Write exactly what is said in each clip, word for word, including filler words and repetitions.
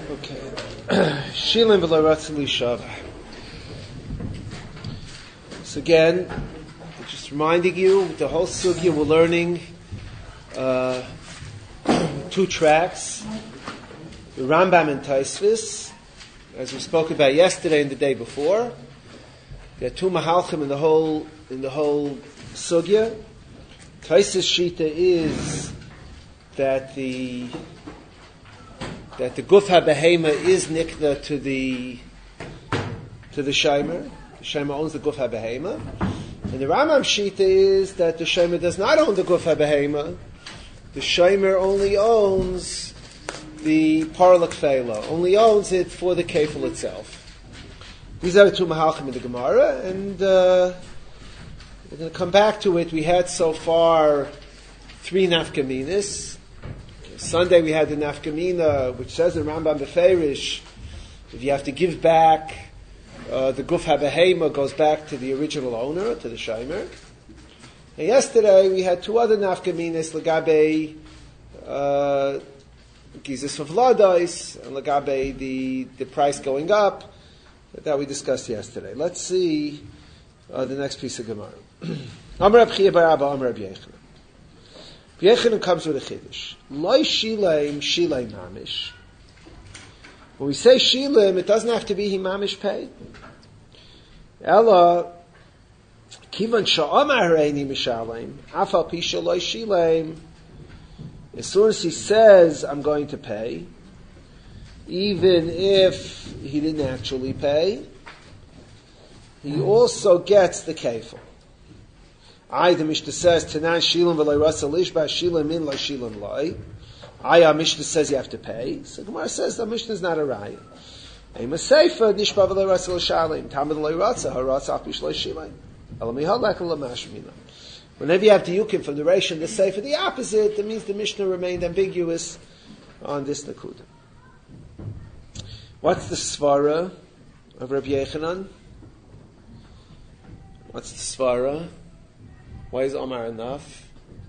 Okay. Shilim v'lo shava. So again, just reminding you, the whole sugya we're learning uh, two tracks, the Rambam and Taisvis, as we spoke about yesterday and the day before. There are two mahalchim in the whole in the whole sugya. Taisvis shita is that the that the guf ha-behema is nikna to the to the shaymer. The shaymer owns the guf ha-behema. And the Rambam shita is that the shaymer does not own the guf ha-behema. The shaymer only owns the parla kfeila, only owns it for the kefil itself. These are the two mahalchim in the Gemara, and uh, we're going to come back to it. We had so far three nafkaminas. Sunday we had the nafkamina, which says in Rambam Beferish, if you have to give back, uh, the guf ha-behema goes back to the original owner, to the shaymer. And yesterday we had two other nafkaminas, legabe uh, gizis of vladais, and legabe the the price going up, that we discussed yesterday. Let's see uh, the next piece of Gemara. Amar Reb Chiya bar Abba, Amar Reb Yechanan. Yechanan comes with a chiddush. Loi shileim shileim mamish. When we say shileim, it doesn't have to be himamish paid. Ella kivan sha'amar hareini mishalem afal pi shaloi shileim. As soon as he says, "I'm going to pay," even if he didn't actually pay, he also gets the kefil. I, the Mishnah says, Tanan Shilim v'loi rasa lishba, Shilim in la Shilim loi. I, our Mishnah says you have to pay. So Gemara says the Mishnah is not a raya. Ema Seifa, Nishba v'loi rasa l'shalim, Tamad l'loi rasa, ha'rasa apish l'oi Shilim. Elamih halak l'mashmina. Whenever you have the yukim from the Reish and the Seifa, the opposite, that means the Mishnah remained ambiguous on this Nakuda. What's the Svara of Reb Yechanan? What's the Svara? Why is Omar enough?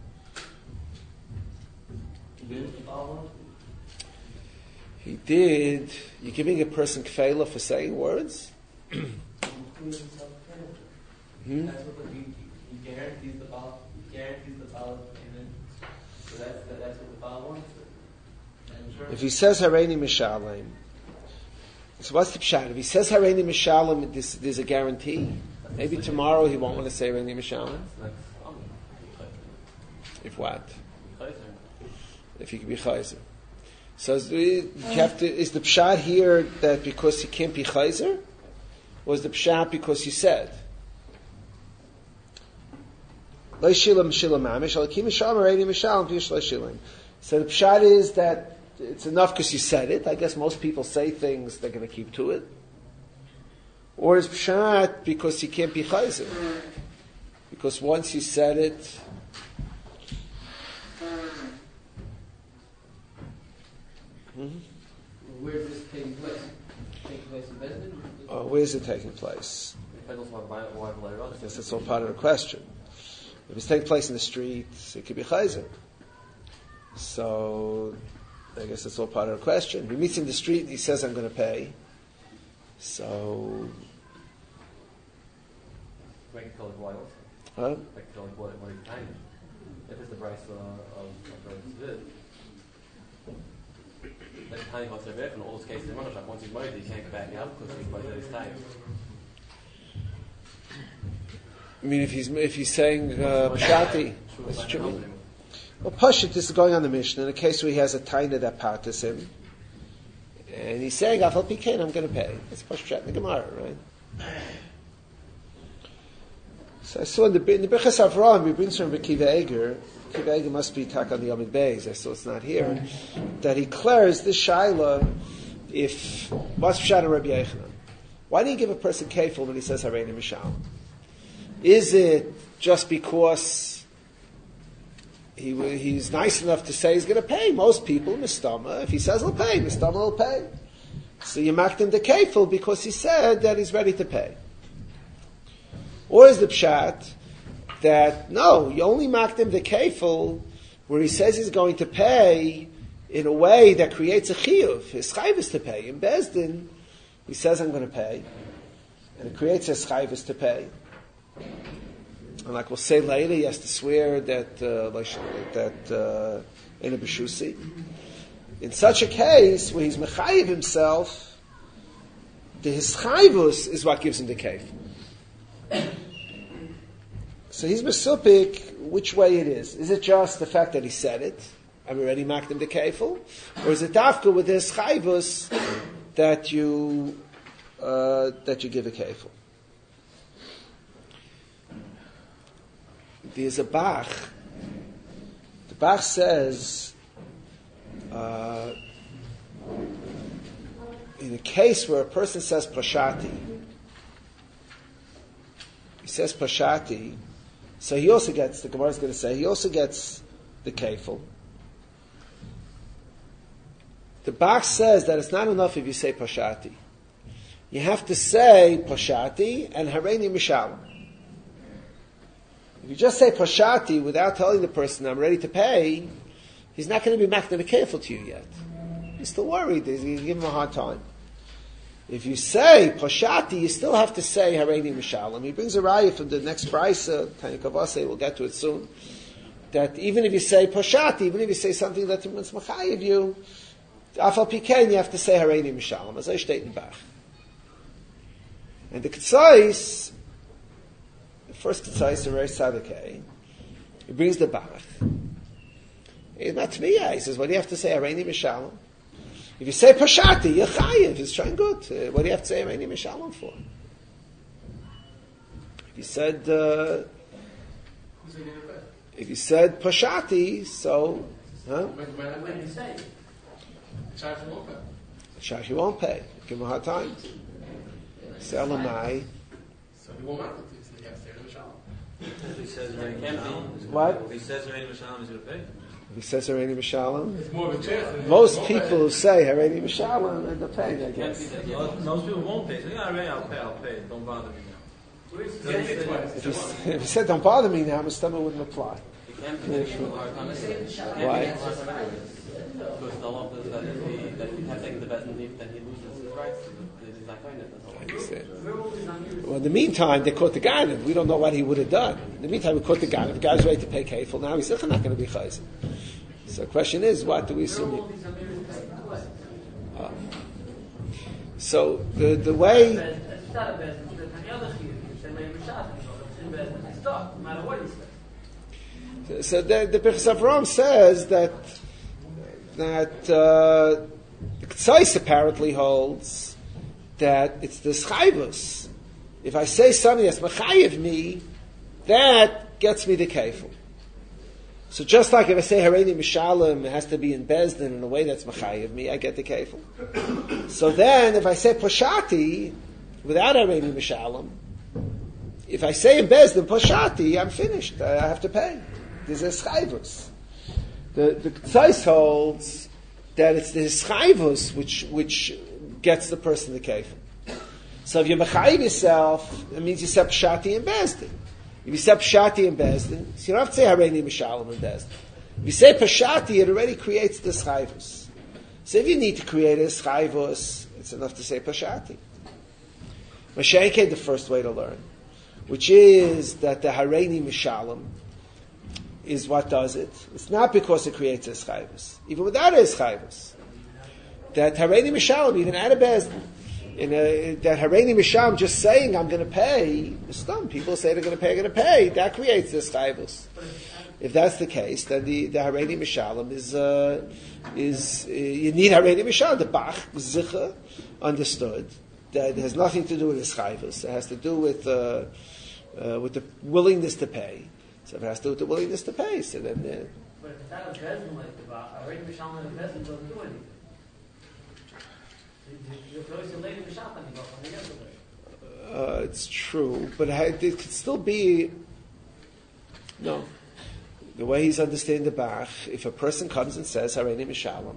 He did. You're giving a person kfeila for saying words? hmm? That's what the, he, he guarantees the ball. He guarantees the ball payment. So that's the, that's what the ball wants. Sure. If he says Hareini Mishalem, so what's the pshat? If he says Hareini Mishalem, this, there's a guarantee. Maybe tomorrow he won't want to say Hareini Mishalem. If what? If he can be chayzer. So is, you have to, is the pshat here that because he can't be chayzer? Or is the pshat because he said? So the pshat is that it's enough because you said it. I guess most people say things, they're going to keep to it. Or is pshat because he can't be chayzer? Because once he said it, Mm-hmm. Where is this taking place? Taking place in Bezdin? Uh, where is it taking place? I guess that's all part of the question. If it's taking place in the streets, it could be chayzer. So, I guess that's all part of the question. He meets in the street and he says, "I'm going to pay." So, make it called why also? Huh? Make it called what? What are you paying? If it's the price of of of like tiny what's there in all those cases in Monoshak, once he's married, he can't get back up because he's married at his time. I mean, if he's if he's saying uh, pshati, that's true. Well, Pashit, this is going on the Mishnah in a case where he has a taina that partas him, and he's saying, "Afal pikein, I'm going to pay." That's Pashit in the Gemara, right? So I saw in the in the Birchas Avraham, we bring from Kiva Eger. Kiva Eger must be tak on the Yomid Beis. I saw it's not here. That he declares this shaila. If what's pshat Rabbi Yechanan? Why do you give a person kefil when he says Hareini Mishalem? Is it just because he he's nice enough to say he's going to pay? Most people mistama. If he says he'll pay, mistama will pay. So you marked him the kefil because he said that he's ready to pay. Or is the pshat that no, you only marked him the kefil where he says he's going to pay in a way that creates a chiyuv. His chayv is to pay. In Bezdin, he says, I'm going to pay. And it creates his chayv to pay. And like we'll say later, he has to swear that uh, that uh, in a b'shusi. In such a case, where he's mechayiv himself, the his chayvus is what gives him the kef. So he's mesupik which way it is. Is it just the fact that he said it, and we already marked him the kefil, or is it dafka with his chayvus that you uh, that you give a kefil? There's a Bach. The Bach says, uh, in a case where a person says Pashati, he says Pashati, so he also gets, the Gemara is going to say, he also gets the kefil. The Bach says that it's not enough if you say Pashati. You have to say Pashati and Hareini Mishalim. If you just say Pashati without telling the person, I'm ready to pay, he's not going to be makna careful to you yet. He's still worried. He's going to give him a hard time. If you say Pashati, you still have to say Hareini Mishalim. He brings a raya from the next brisa, Tanya Kavase, we'll get to it soon, that even if you say Pashati, even if you say something that means Machayiv you, Afal Pikein, you have to say Hareini Mishalim, as I state in Bach. And the Ketzais, the first Ketzais, the Reish Sadekei, he brings the Bach. He's not Tmiyah. He says, what do you have to say, Hareini Mishalim? If you say Pashati, you're Chayiv. It's trying good. Uh, what do you have to say Hareini Mishalim for? If you said, uh, if you said Pashati, so, huh? When you say Shashi won't pay. Shashi won't pay. Give him a hard time. Say Elamai. So he won't have to do so he has to say Mishalim. If he says Hareini Mishalim, What? If he says Hareini Mishalim, he's going to pay. If he says Hareini Mishalim, It's more of a chance. most people who say Hareini Mishalim end up paying, I guess. Well, most people won't pay. So, yeah, Hareini, I'll pay, I'll pay. Don't bother me now. If he, if he said, don't bother me now, my stomach wouldn't apply. He can't be taking a hard time. Why? Because the law is that if he, that if he has taken the bet and leave, then he loses his rights. He's not going to. I understand. Well, in the meantime, they caught the guy, and we don't know what he would have done. In the meantime, we caught the guy. The guy's ready to pay kefil. Now he's still not going to be chayz. So the question is, what do we assume? Uh, so the the way. So the the Birchas Avram says that that uh, the Ketzais apparently holds that it's the chayvus. If I say something that's mechayiv me, that gets me the kefil. So just like if I say Hareini Mishalim, it has to be in Bezdin in a way that's mechayiv me, I get the kefil. So then, if I say Pashati without Hareini Mishalim, if I say in Bezdin Pashati, I'm finished. I have to pay. There's a chayvus. The the Ketzais holds that it's the chayvus which which gets the person the kefil. So if you mechayiv yourself, it means you say Pashati in Bezdin. If you say Pashati in Bezdin, so you don't have to say Hareini Mishalim in Bezdin. If you say Pashati, it already creates the chayvus. So if you need to create a chayvus, it's enough to say Pashati. Mashenke, the first way to learn, which is that the Hareini Mishalim is what does it. It's not because it creates a chayvus. Even without a chayvus. That Hareini Mishalim, even out of Bezdin, in a, that Hareini Mishalim just saying I'm going to pay, some people say they're going to pay, going to pay, that creates this chayvus. If that's the case, then the, the Hareini Mishalim is, uh, is, uh, you need Hareini Mishalim. The Bach, Zicha, understood that it has nothing to do with this chayvus. It has to do with, uh, uh, with the willingness to pay. So if it has to do with the willingness to pay, so then, uh, but if it's out of Bezdin like the Bach, Hareini Mishalim in Bezdin doesn't do anything. Uh, it's true, but it could still be no. The way he's understanding the Bach, if a person comes and says Hareini Mishalim,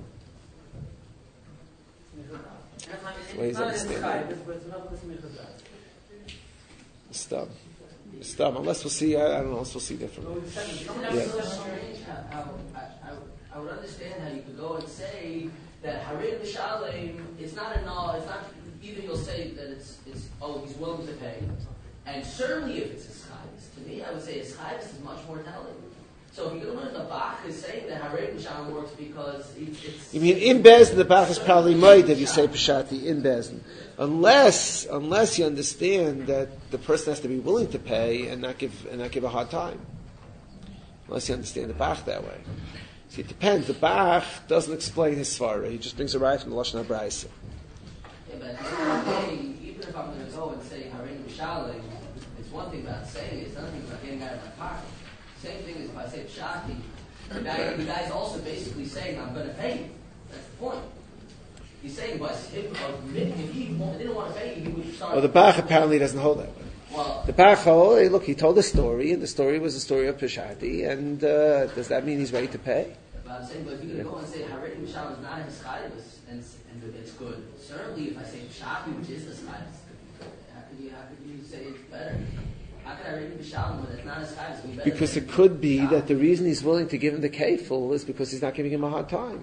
the way he's understanding it. Stop, stop. Unless we'll see, I, I don't know. Unless we'll see differently. Yeah. I, I, I I would understand how you could go and say that Harid Mishalem is not a no, it's not, either you'll say that it's, it's oh, he's willing to pay. And certainly if it's a schayis, to me I would say a schayis is much more telling. So if you're going to learn the Bach is saying that Harid Mishalem works because it's... it's you mean in Bezdin, the Bach is probably might if you say Pashati in Bezdin. Unless, unless you understand that the person has to be willing to pay and not give, and not give a hard time. Unless you understand the Bach that way. See, it depends. The Bach doesn't explain his svara. He just brings a right from the Lashon HaBraisa. Yeah, but at the end of the day, even if I'm going to go and say Harid Mishalem, it's one thing about saying it, it's another thing about getting out of my pocket. Same thing as if I say Pshati, the guy, the guy's also basically saying, I'm going to pay you. That's the point. He's saying, but if, if he didn't want to pay you, he would start... Well, the Bach apparently doesn't hold that way. Well, the Bach holds, hey, look, he told a story, and the story was a story of Peshati, and uh, does that mean he's ready to pay? But I'm saying, but if you're going to go and say, Harid Mishal is not a Hischayvus, and, and it's good. Certainly, if I say Pshati, which is a Hischayvus, how could you, how could you say it's better? How could I read Mishalem when it's not a Hischayvus? We better Because it could be that the reason he's willing to give him the kefil is because he's not giving him a hard time.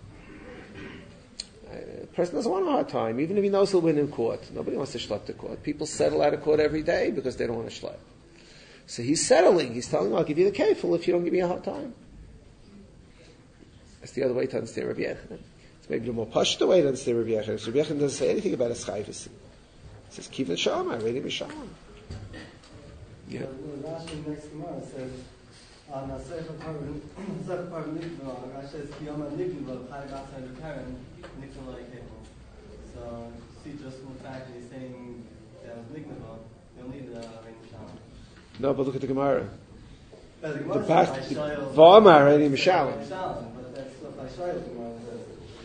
A person doesn't want a hard time, even if he knows he'll win in court. Nobody wants to schlep to court. People settle out of court every day because they don't want to schlep. So he's settling. He's telling him, I'll give you the kefil if you don't give me a hard time. That's the other way to understand Rabbi Yechanan. It's maybe the more pashto way to understand Rabbi Yechanan. Rabbi Yechanan doesn't say anything about a schayvus. He says, Kiv and Shalom, I read him Shalom. Yeah. Rashi next Gemara says, on a Sefer Parvin, Sefer Parvin Nikva, Rashi says, Kiyama Nikva, Chai Batzai Karen, Nikva Lai Kefil. So, see, just from the fact that he's saying that was Nikva, you'll need the Harid Mishalem. No, but look at the Gemara. The The back, V'amar Harid Mishalem. But that's what I Shayel Gemara says.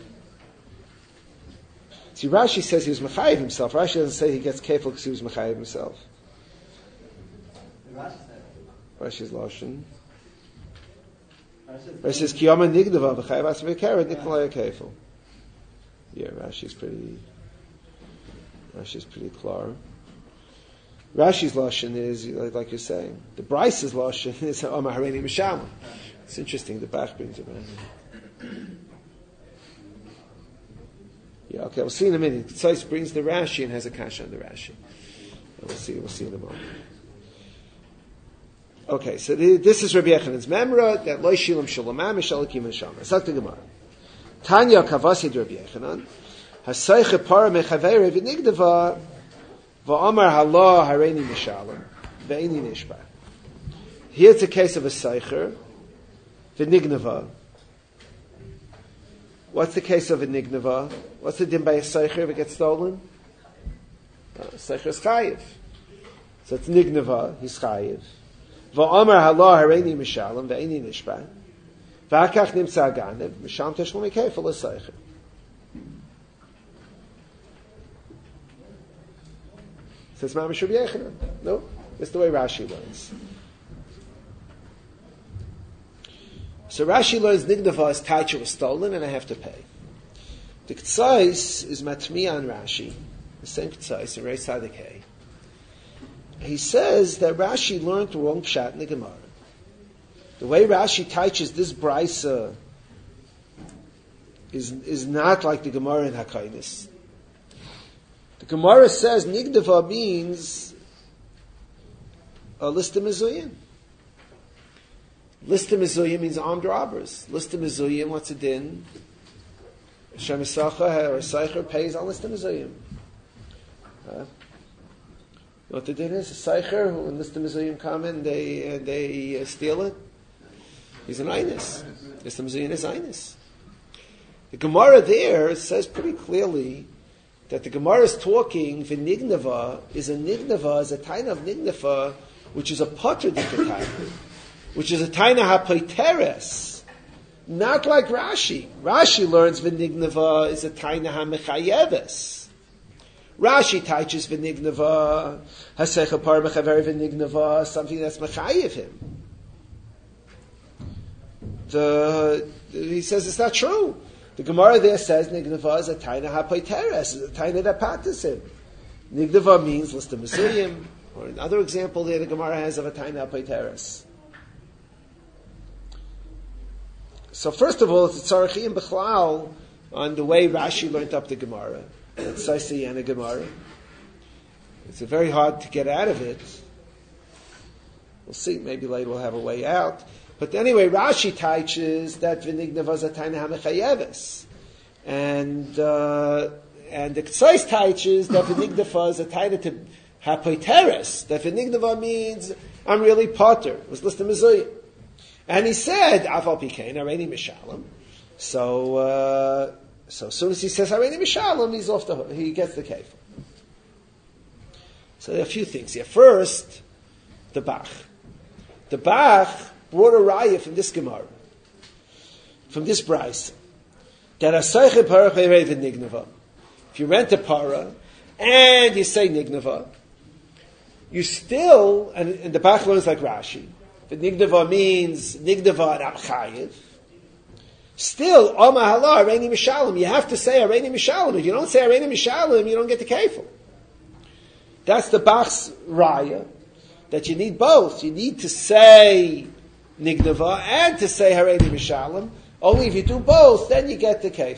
See, Rashi says he was Mechayiv himself. Rashi doesn't say he gets kefil because he was Mechayiv himself. Rashi said. Rashi's Lashon. Rashi says, Kiyama Nigdava, V'chayiv Asmi Karen, Nikolai Kefil. Yeah, Rashi's pretty, Rashi's pretty clear. Rashi's Lashon is, like you're saying, the Bryce's Lashon is Omar Hareini Mishalem. It's interesting, the Bach brings it around. Yeah, okay, we'll see in a minute. Tzais brings the Rashi and has a kasha on the Rashi. We'll see, we'll see in a moment. Okay, so the, this is Rabbi Yechanan's memra that Lo Shilam Shulamam Mishalakim Neshama. Sak the Gemara. Tanya Kavasid Rabbi Yechanan Hasayche Para Mechavere V'Nigdava V'Amar Halah Hareini Mishalem V'Eini Nishba. Here's a case of a Saycher V'Nignava. What's the case of a Nignava? What's the din by a Saycher if it gets stolen? Uh, Saycher is Chayiv. So it's Nignava, he's Chayiv. V'Amar Halah Hareini Mishalem V'Eini Nishba. V'Akach Nimtza Ganev Misham Teshlum Kefil L'Saycher. Says Mamish Rabbi Yechanan. No, that's the way Rashi learns. So Rashi learns Nignava is Taicha was stolen and I have to pay. The K'tzais is Matmi on Rashi, the same K'tzais in Reis Sadikei. He says that Rashi learned the wrong pshat in the Gemara. The way Rashi teaches this brisa is is not like the Gemara in Hakainis. The Gemara says Nigdava means a list of mezuyim. List of mezuyim means armed robbers. List of mezuyim, what's a din? Shem Esacha or Seicher pays on list of mezuyim. Uh, what the din is? A Seicher who when list of mezuyim come in, they uh, they uh, steal it. He's an Einus. List of mezuyim is Einus. The Gemara there says pretty clearly that the Gemara is talking, v'nignava is a nignava, is a taina of nignava, which is a potter dikataina, which is a taina hapoiteres, not like Rashi. Rashi learns v'nignava is a taina hamechayeves. Rashi teaches v'nignava, hasecha par mechaver v'nignava, something that's mechayev him. The, he says it's not true. The Gemara there says Nignava is a taina hapoiteres, is a taina that patis him. Nignava means list of mezuyim, or another example there the Gemara has of a taina hapoiteres. So first of all, it's a tzarechiyim b'chlal on the way Rashi learned up the Gemara. It's Saisi and a Gemara. It's a very hard to get out of it. We'll see. Maybe later we'll have a way out. But anyway, Rashi teaches that v'nignava zatayna ha'mechayeves, and uh, and the K'tzais teaches that v'nignava zatayna to hapoiteres. That v'nignava means I'm really potter. It was listed mezuyah. And he said, Aval Pikein, Areini Mishalem. So, uh, so as soon as he says Areini Mishalem, he's off the hook. He gets the kefil. So there are a few things here. First, the Bach. The Bach brought a raya from this Gemara, from this Bryce, that Asayche Parach Erev Nignava. If you rent a para and you say Nignava, you still, and, and the Bach learns like Rashi, the Nignava means Nignava and Amchayev. Still, Oma Hala, Areini Mishalem. You have to say Areini Mishalem. If you don't say Areini Mishalem, you don't get the kefil. That's the Bach's raya, that you need both. You need to say Nignava and to say Areini Mishalem. Only if you do both, then you get the kefil.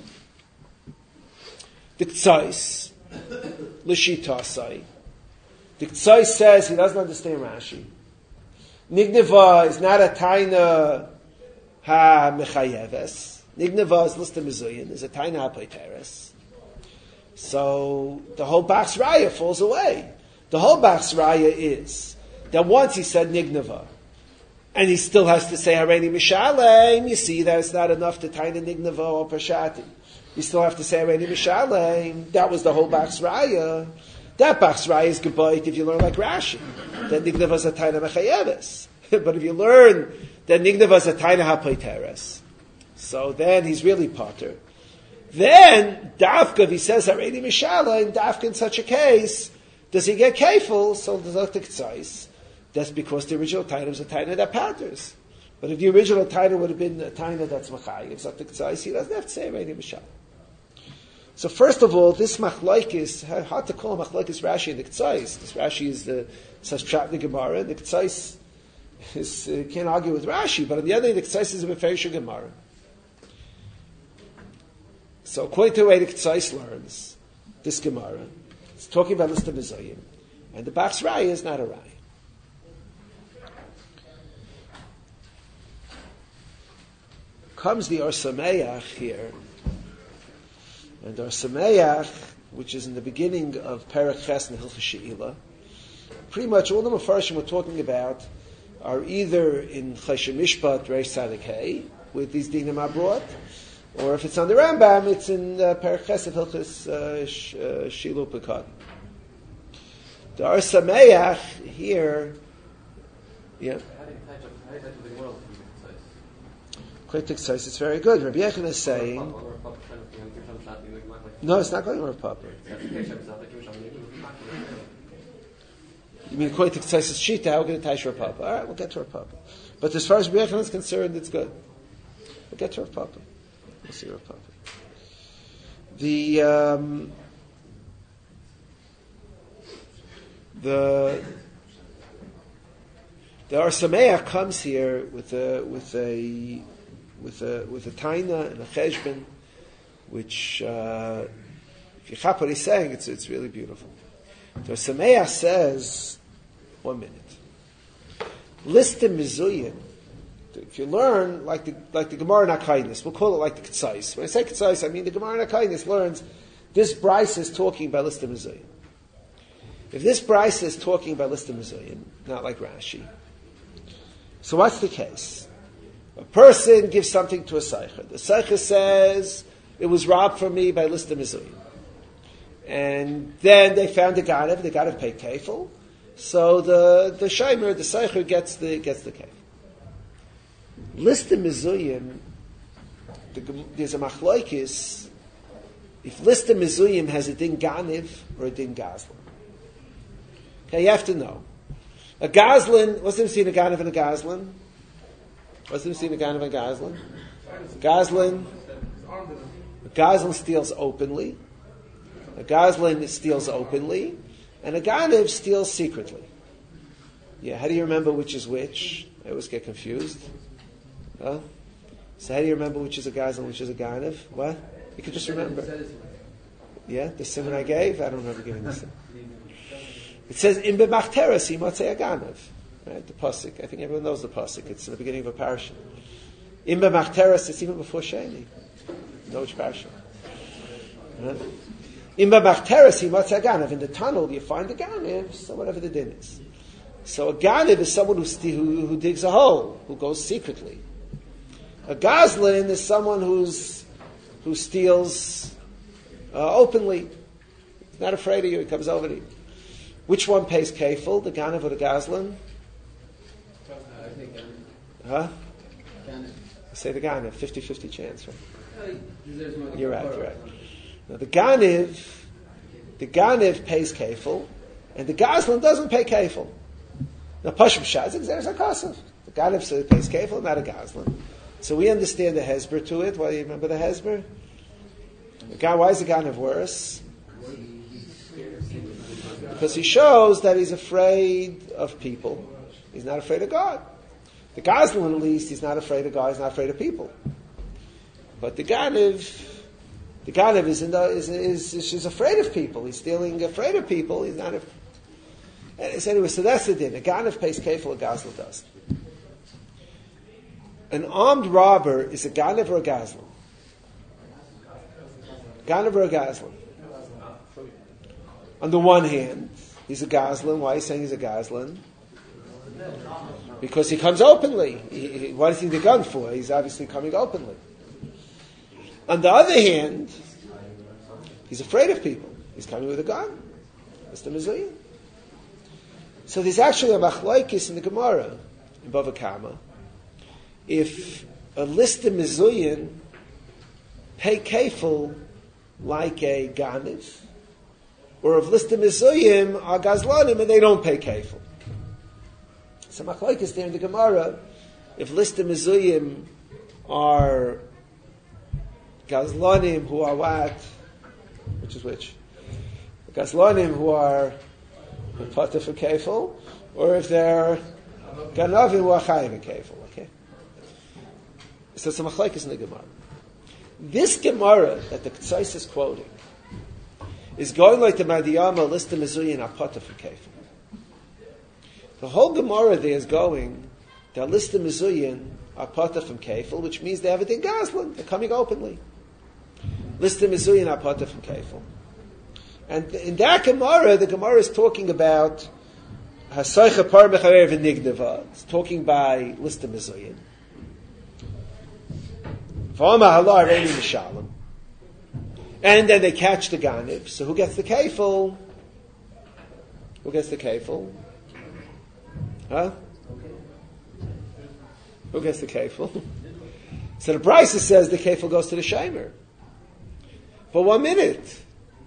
The K'tzais, L'shitasai. The K'tzais says he doesn't understand Rashi. Nignava is not a taina ha-mechayeves. Nignava is listed mezuyin, is a taina ha-poiteres. So the whole Bach's raya falls away. The whole Bach's raya is that once he said Nignava, and he still has to say Hareini Mishalem, you see that it's not enough to taina Nignava or Pashati. You still have to say Hareini Mishalem. That was the whole Bach's raya. That Bach's raya is gebayit if you learn like Rashi. That Nignava is a taina mechayeves. But if you learn that Nignava is a taina ha-poiteres, so then he's really potter. Then, Dafka, if he says Hareini Mishalem, Dafka in such a case, does he get kefil? So the K'tzais. That's because the original taina is a taina that potters. But if the original taina would have been a taina that's machayev, so the K'tzais, he doesn't have to say Hareini Mishalem. So first of all, this machlokes, hard to call machlokes Rashi and the K'tzais. This Rashi is the such pshat in the Gemara, and the K'tzais is, uh, can't argue with Rashi, but on the other hand, the K'tzais is a Meferish Gemara. So according to the way the K'tzais learns, this Gemara, it's talking about list of Mizayim, and the Bach's Raya is not a Raya. Comes the Or Sameach here, and Or Sameach, which is in the beginning of Perek Ches and Hilchos She'ila, pretty much all the Mefarshim we're talking about are either in Choshen Mishpat, Reish Tzadik Hey, with these dinim abroad, or if it's on the Rambam, it's in uh, Perek Ches of Hilchos uh, sh, uh, Shilu Pekad. The Or Sameach here, yeah. Kritik says it's very good. Rabbi Yechon is saying, no, it's not going to Papa. You mean Kritik says it's Shita, how are we going to tie Rav Papa? All right, we'll get to Rav Papa. But as far as Rabbi Yechon is concerned, it's good. We'll get to Rav Papa. We'll see Rav Papa. The, um, the, the Or Sameach comes here with a, with a, with a with a taina and a cheshbon, which uh, if you chap what he's saying, it's it's really beautiful. So Sameach says, one minute, list the mizuyim. If you learn like the like the Gemara Nakainis, we'll call it like the K'tzais. When I say K'tzais, I mean the Gemara Nakainis learns this Bryce is talking about list the mizuyim. If this Bryce is talking about list the mizuyim, not like Rashi, so what's the case? A person gives something to a Seicher. The Seicher says, it was robbed from me by List of Mizuyim. And then they found the Ganav, the Ganav paid kefil. So the, the Shaimer, the Seicher gets the, gets the kefil. List of Mizuyim, the, there's a machlokes, if List of Mizuyim has a din Ganav or a din Gazlan. Okay, you have to know. A Gazlan, what's the difference between a Ganav and a Gazlan? What's the difference between a Ganav and a Gazlan? Gazlan, a Gazlan steals openly. A Gazlan steals openly. And a Ganav steals secretly. Yeah, how do you remember which is which? I always get confused. Huh? So how do you remember which is a gazlan and which is a ganav? What? You could just remember. Yeah, the simon I gave? I don't remember giving this. It says, in b'machteres yimatzei a ganav. Right, the pasuk. I think everyone knows the pasuk. It's in the beginning of a parasha. In b'machteres, it's even before Sheni. You know which parasha? Right? In b'machteres yimatzei a ganav. In the tunnel, you find the ganav, so whatever the din is. So a ganav is someone who, st- who, who digs a hole, who goes secretly. A gazlan is someone who's who steals uh, openly. He's not afraid of you. He comes over to you. Which one pays kafel, the ganav or the gazlan? Huh? I say the ganav, fifty-fifty chance, right? You're right, you're right. Now the ganav, the ganav pays kafel, and the gazlan doesn't pay kafel. Now Pashim Shazik, there's a kasav. The ganav pays kafel, not a gazlan. So we understand the hesber to it. Why do you remember the hesber? The guy, why is the ganav worse? Because he shows that he's afraid of people. He's not afraid of God. The gazlan, at least, he's not afraid of God. He's not afraid of people. But the ganav, the ganav is in the, is is is, is afraid of people. He's stealing, afraid of people. He's not. A, so anyway, so that's the din. A ganav pays kafel, a gazlan doesn't. An armed robber is a ganav or a gazlan? Ganav or a gazlan? On the one hand, he's a gazlan. Why are you saying he's a gazlan? Because he comes openly. He, he, what is he the gun for? He's obviously coming openly. On the other hand, he's afraid of people. He's coming with a gun. That's the mezuyah. So there's actually a machlokes in the Gemara in Bava Kama. If a list of mezuyim pay kafel like a ganav, or if list of mezuyim are gazlanim and they don't pay kafel. So machlokes there in the Gemara, if list of mezuyim are gazlanim who are what? Which is which? Gazlanim who are potter for kafel, or if they're ganavim who are chayim kafel. Okay. So it's a machlokes in the Gemara. This Gemara that the Ksais is quoting is going like the Madiyama list of mezuyim apata for kafel. The whole Gemara there is going the list of mezuyim apata from kafel, which means they have it in gazlan. They're coming openly. List of mezuyim apata from kafel, and in that Gemara, the Gemara is talking about hasaycha par mecharev v'nigdava. It's talking by list of mezuyim. And then they catch the ganav. So who gets the kafel? Who gets the kafel? Huh? Who gets the kafel? So the Brisa says the kafel goes to the shamer. But one minute.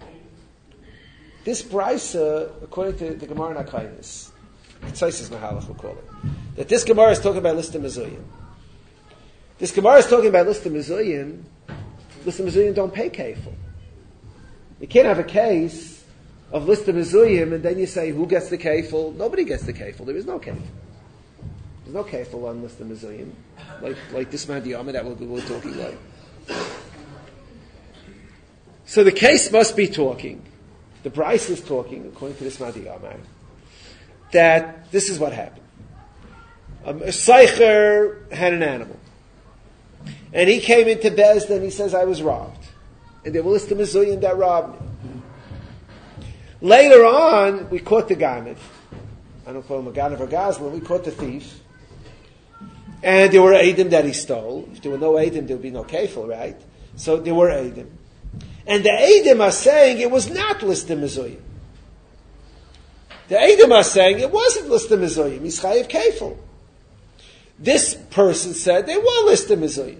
This Brisa, according to the Gemara Nakainis, Tzaisis Mahalach, we'll call it, that this Gemara is talking about list of mezuyim. This Gemara is talking about list of mezuyim. List of mezuyim don't pay kafel. You can't have a case of list of mezuyim and then you say who gets the kafel. Nobody gets the kafel. There is no kafel. There's no kafel on list of mezuyim, like like this Madiyama that we're, we're talking like. So the case must be talking. The Bryce is talking according to this Madiyama that this is what happened. Um, a Seicher had an animal. And he came into Bezdin and he says, I was robbed. And they will list the mezuyim that robbed me. Later on, we caught the ganav. I don't call him a ganav or gazlan. We caught the thief. And there were eidim that he stole. If there were no eidim, there would be no kafel, right? So there were eidim. And the eidim are saying it was not list of mezuyim. The eidim are saying it wasn't list of mezuyim. He's chayiv kafel. This person said they were list of mezuyim.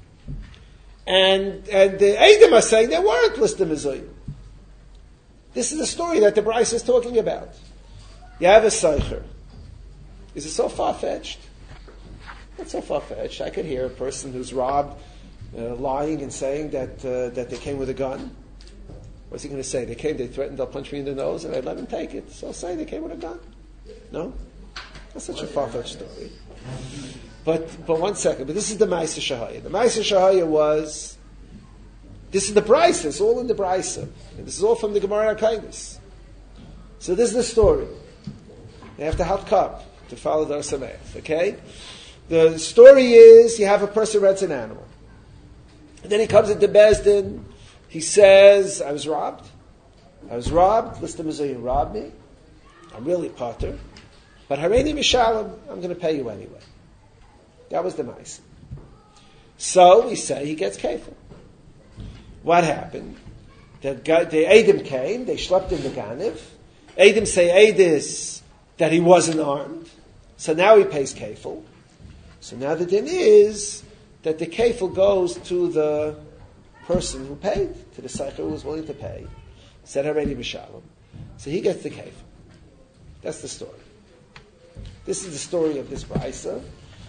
And, and the eidim are saying they weren't list of mezuyim. This is a story that the Bryce is talking about. You have a seicher. Is it so far-fetched? Not so far-fetched. I could hear a person who's robbed uh, lying and saying that uh, that they came with a gun. What's he going to say? They came, they threatened, they'll punch me in the nose, and I'd let them take it. So I'll say they came with a gun. No? That's such a far-fetched story. But but one second. But this is the Ma'aser Shahaya. The Ma'aser Shahaya was. This is the Brisa. It's all in the Brisa, and this is all from the Gemara Kindness. So this is the story. They have to help cup to follow the Sameach. Okay, the story is you have a person rents an animal, and then he comes into Beis Din. He says, "I was robbed. I was robbed. List of Mizuyim robbed me. I'm really potter, but Hareini Mishalem, I'm going to pay you anyway." That was the mice. So we say he gets kefil. What happened? The, the Eidim came, they schlepped in the Ganiv. Eidim say Eidis that he wasn't armed. So now he pays kefil. So now the din is that the kefil goes to the person who paid, to the Seicher who was willing to pay. Said Hareini Mishalem. So he gets the kefil. That's the story. This is the story of this Brisa.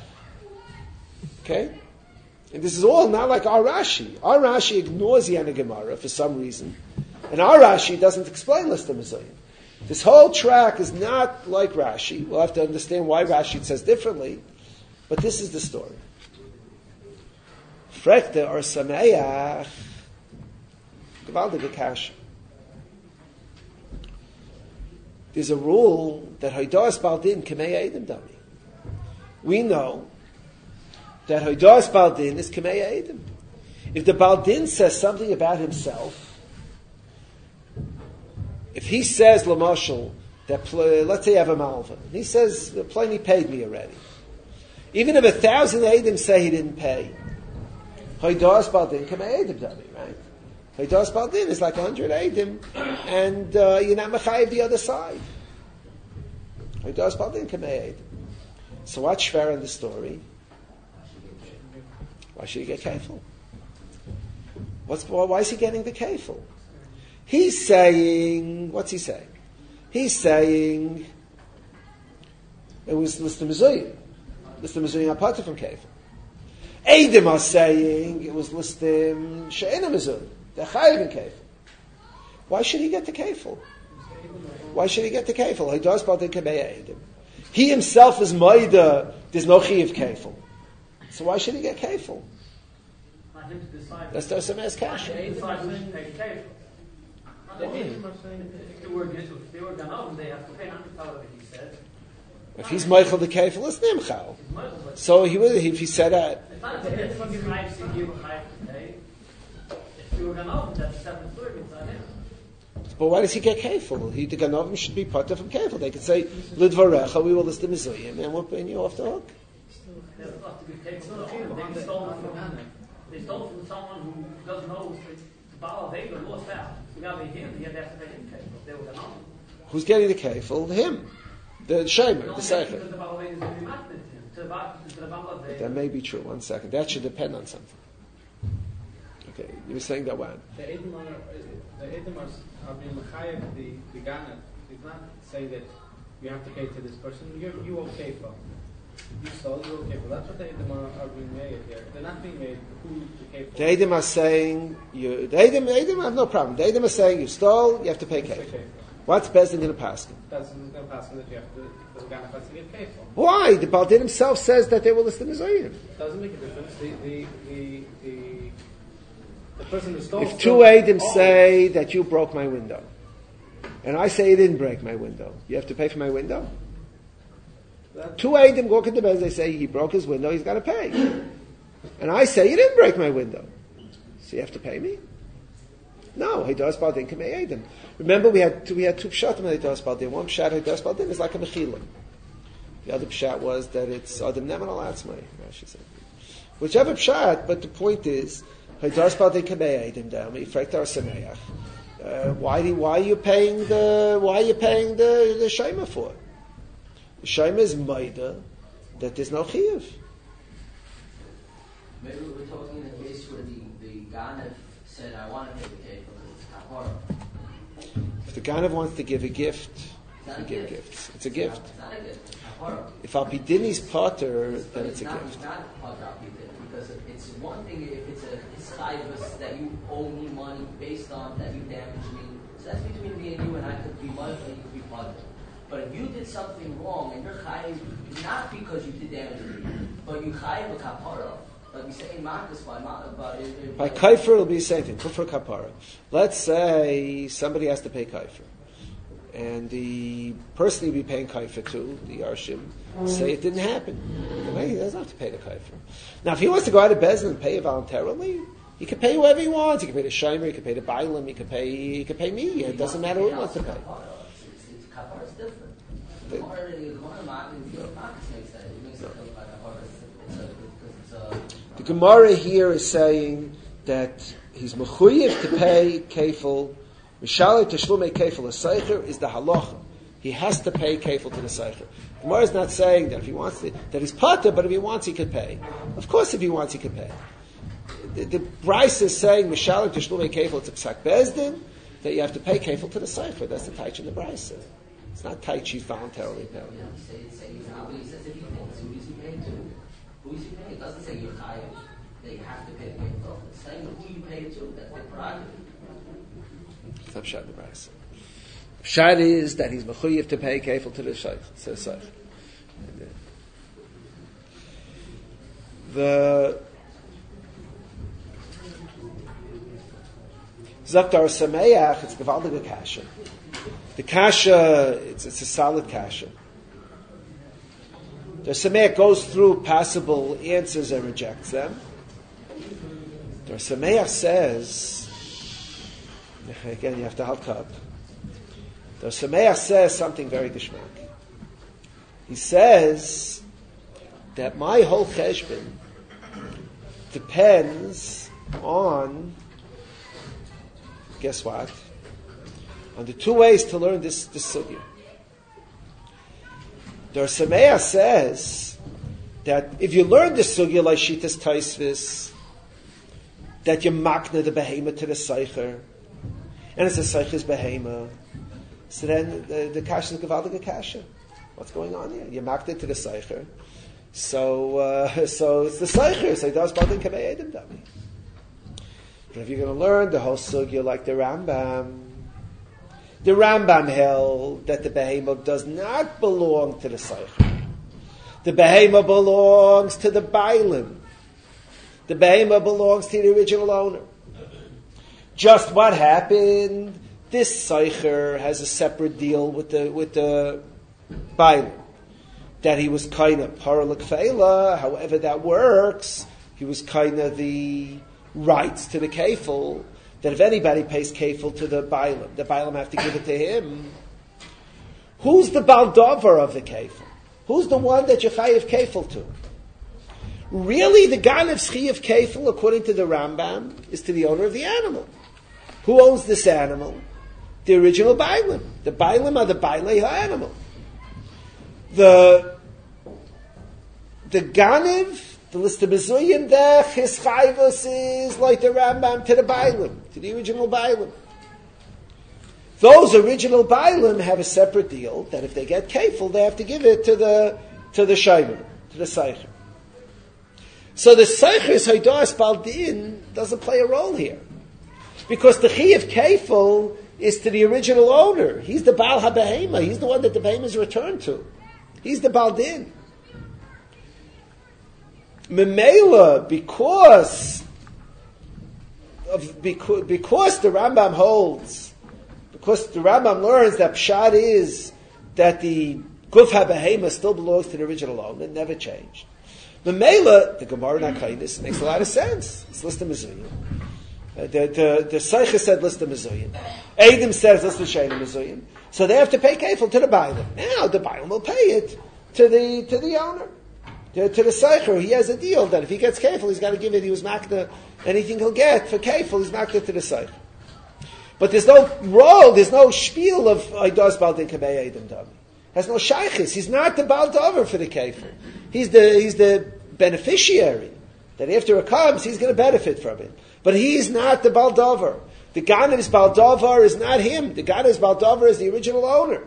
Okay? And this is all not like our Rashi. Our Rashi ignores the Yana Gemara for some reason. And our Rashi doesn't explain List of Mizuyim. This whole track is not like Rashi. We'll have to understand why Rashi says differently. But this is the story. Frekte or Sameach Gewaldige Kasha. There's a rule that Haidas Baldin Kamei Eidim Dami. We know that Haidas Baldin is Kamei Eidim. If the Baldin says something about himself, if he says Lamashal that let's say you have a malva, and he says the Pliny paid me already, even if a thousand Eidim say he didn't pay, Haidas Baldin Kamei Eidim Dami, right? Haidas Baldin is like a hundred Eidim, and uh, you're not Mechayiv the other side. Haidas Baldin Kamei Eidim. So what's Shver in the story? Why should he get kefil? What's why is he getting the kefil? He's saying, what's he saying? He's saying it was List of Mizuyim. List of Mizuyim apart from kefil. Eidim are saying it was List of She'ena Mizuyim. They're chayiv in kefil. Why should he get the kefil? Why should he get the kefil? He does about the kamei eidim. He himself is maida. There's no chiv kefil. So why should he get kefil? That's the Sameach Kasha. If they were if they were ganav, they have to pay hundred dollars. He said. If he's Michael the kefil, it's nimchal. So he would if he said that. It's not a difference from your life to give a life today. If you were ganav, that's a separate story. It's not him. But why does he get kefil? He the ganovim should be part of kefil. They could say lidvarecha, we will list the mizuyim, and we'll pay you off the hook. They stole from they stole from someone who doesn't know the Baal of Eidah lost out. So now they him, he had to have to pay him kefil. They were ganav. Who's getting the kefil? Him, the shamer, the sefer. That may be true. One second. That should depend on something. Okay, you were saying that one. The Edom are, the Edom are, are being mechayev the the Ghana. Did not say that you have to pay to this person. You you okay for. You stole. You okay for. That's what the Edom are, are being made here. They're not being made who to pay for. The Edom are saying you. The Edom, the Edom have no problem. The Edom are saying you stole. You have to pay kefil. What's best in going to pass? That's going to pass that you have to. The Ghana has to get kefil. Why? The Baldin himself says that they will list the mizuyim. Doesn't make a difference. The the the. the The person who stole if two Eidim say that you broke my window, and I say you didn't break my window, you have to pay for my window? Two Eidim walk into bed, they say he broke his window, he's got to pay. And I say you didn't break my window, so you have to pay me? No, Heidas Baldin Kamei Eidim. Remember we had two, we had two pshatim in Heidas Baldin. One pshat Heidas Baldin is like a mechilim. The other pshat was that it's Adam Neman al Atzmai, Rashi said. Whichever pshat, but the point is, Haidas Baldin Kamei Eidim Dami, Frektar Sameach. Why do why are you paying the why are you paying the the shayma for? The shayma is maida that there's no chiyuv. Maybe we're talking in a case where the the Ganav said, "I want to pay the kefil, it's kapara." If the Ganav wants to give a gift, he give gift. gifts. It's a gift. It's not a gift. It's kapara. If Alpidini's potter, then but it's, it's a not, gift. It's not potter Alpidin, because it's one thing if it's a chayvus that you owe me money based on that you damaged me. So that's between me and you, and I could be money and you could be potter. But if you did something wrong and you're chayiv, not because you did damage to me, but you chayiv a kapara. Like we say in Marcus by Marcus, but in, in, by kaifer it'll be the same thing. Kufra kapara. Let's say somebody has to pay kaifer, and the person you'll be paying kaifer to, the Yarshim, say it didn't happen. He doesn't have to pay the kaifer. Now, if he wants to go out of Bezdin and pay it voluntarily, he can pay whoever he wants. He can pay the Shomer, he can pay the Bailam, he can pay he can pay me. It doesn't matter who he wants to pay. Kapara is different. The Gemara in the Gemara Marcus makes that. It makes it like kapara. It's a The Gemara here is saying that he's mechuyev to pay kefil. Mishalei teshlumei kefil a seicher is the halacha. He has to pay kefil to the seicher. The Gemara is not saying that if he wants to, that he's pater, but if he wants, he could pay. Of course, if he wants, he could pay. The, the Bryce is saying mishalei teshlumei kefil. It's a psak bezdin that you have to pay kefil to the seicher. That's the taich in the Bryce. It's not taich she's voluntarily paying. Yeah, say, say, he says if he pays, who is he paying to? Who is he paying? It doesn't say you're chayav. That you have to pay the kefil. It's saying who you pay it to. That's the prerogative. It's not pshat in the Bryce. Pshat is that he's mechuyev to pay kefil to the sheikh. Says sheikh. The Zaktar Sameach, it's gewaltige kasha. The kasha, it's, it's a solid kasha. The Sameach goes through possible answers and rejects them. The Sameach says, again, you have to help up. The Sameach says something very geschmack. He says that my whole cheshbon depends on, guess what? On the two ways to learn this, this sugya. The Sameach says that if you learn this sugya like Shitas Taisvis, that you makna the behema to the seicher, and it's a seicher's behema, so then the, the kasha is gewaldige kasha. What's going on here? You makna to the seicher, so uh, so it's the seicher. So das badin kabei edem dami. But if you're going to learn the whole sugya like the Rambam, the Rambam held that the behema does not belong to the seicher. The behema belongs to the bailim. The behema belongs to the original owner. Just what happened? This seicher has a separate deal with the with the bailim. That he was kind of paralik feila, however that works. He was kind of the rights to the kefil. That if anybody pays kefil to the bailim, the bailim have to give it to him. Who's the baldover of the kefil? Who's the one that you chayiv kefil to? Really, the ganev's chayiv kefil, according to the Rambam, is to the owner of the animal. Who owns this animal? The original bailim. The bailim are the bailei animal. The the ganev, the list of Mezuyim there, his chayvus is like the Rambam to the bailim, to the original bailim. Those original bailim have a separate deal that if they get kefil, they have to give it to the to the shomer, to the seicher. So the seicher's haydas baldin doesn't play a role here, because the chi of kefil is to the original owner. He's the baal habehema. He's the one that the behema is returned to. He's the baldin. Memela, because of because, because the Rambam holds, because the Rambam learns that pshat is that the guf habehema still belongs to the original owner, it never changed. Memela, the Gemara Nakainis makes a lot of sense. It's list of mezuyim. Uh, the the the Seicha said list of mezuyim. Eidim says list of shein mezuyim. So they have to pay kefil to the bailim. Now the bailim will pay it to the to the owner. To, to the Seicher, he has a deal that if he gets kefil, he's got to give it. He was makna anything he'll get for kefil. He's makna to the Seicher. But there's no role, there's no spiel of Aidos Baldin Kabei Eidim Dami. Has no shaykhis. He's not the baldover for the kefil. He's the he's the beneficiary. That after it comes, he's going to benefit from it. But he's not the baldover. The ganev's baldover is not him. The ganev's baldover is the original owner.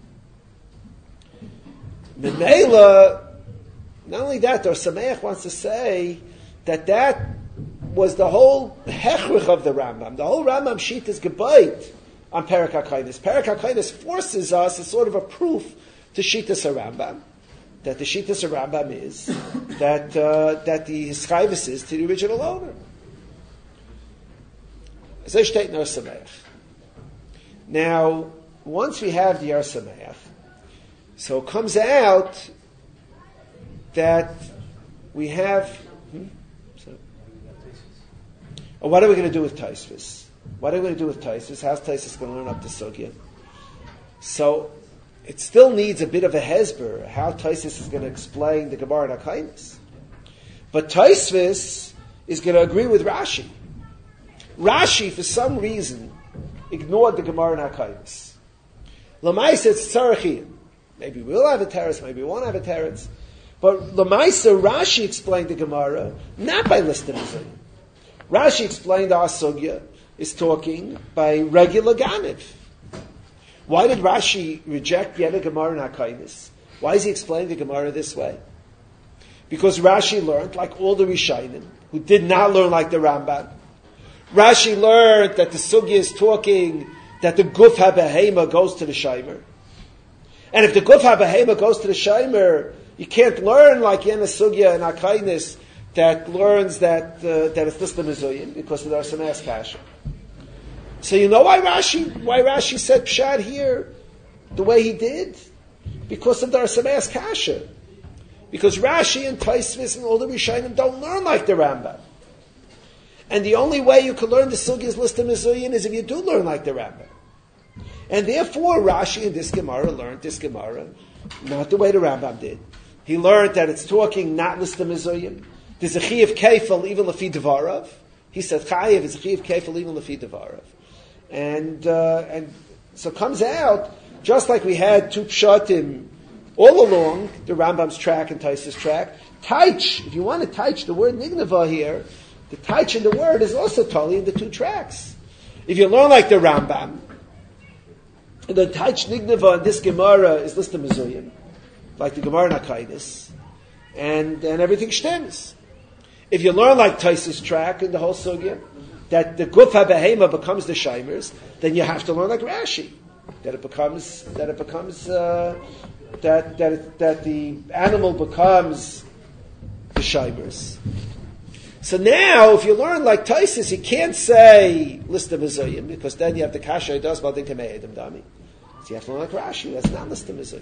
Memela. Not only that, the Sameach wants to say that that was the whole hechrich of the Rambam. The whole Rambam sheet is gebayt on Perek HaKainis. Perek HaKainis forces us as sort of a proof to Shitas HaRambam. that the Shittas of Rambam is that uh, that the Hischayvus is to the original owner. Now, once we have the Yar Sameach, so it comes out that we have. Hmm? So, oh, what are we going to do with Taisvis? What are we going to do with Taisvis? How's Taisvis going to learn up the Sugya? So, it still needs a bit of a hesber how Taisvis is going to explain the Gemara and HaKainis. But Taisvis is going to agree with Rashi. Rashi, for some reason, ignored the Gemara and HaKainis. Lamaisa, it's tzarechiyim. Maybe we'll have a teretz, maybe we won't have a teretz. But Lamaisa, Rashi explained the Gemara not by listing Mizrayim. Rashi explained our Sugya is talking by regular Ganiv. Why did Rashi reject yet a Gemara and HaKainis? Why is he explaining the Gemara this way? Because Rashi learned, like all the Rishonim, who did not learn like the Rambam. Rashi learned that the Sugya is talking that the Guf HaBehema goes to the Shaimer. And if the Guf HaBehema goes to the Shaimer, you can't learn like Yena Sugya and HaKainis that learns that uh, that it's Lisla Mizuyim because of the Arsameas Kasha. So you know why Rashi why Rashi said Pshat here the way he did? Because of the Arsameas Kasha. Because Rashi and Taisvis and all the Rishonim don't learn like the Rambam. And the only way you can learn the Sugya's Lisla Mizuyim is if you do learn like the Rambam. And therefore Rashi in this Gemara learned this Gemara not the way the Rambam did. He learned that it's talking not Lisla Mizuyim. There's a Chiyav Kefil even Lefi Devarav. He said Chayiv is a Chiyav Kefil even Lefi Devarav. And, uh, and so it comes out, just like we had two Pshatim all along, the Rambam's track and Tais's track, Taich, if you want to Taich the word Nignava here, the Taich in the word is also totally in the two tracks. If you learn like the Rambam, the Taich Nignava in this Gemara is listed Mizuyim, like the Gemara in HaKainis, and, and everything stems. If you learn like Tais's track in the whole Sugya, that the Guf HaBehema becomes the Shaimers, then you have to learn like Rashi, that it becomes that it becomes uh, that that it, that the animal becomes the Shaimers. So now, if you learn like Taisus, you can't say list of Mizuyim because then you have the Kasha does Badin Kamei Adam Dami. So you have to learn like Rashi. That's not list of Mizuyim.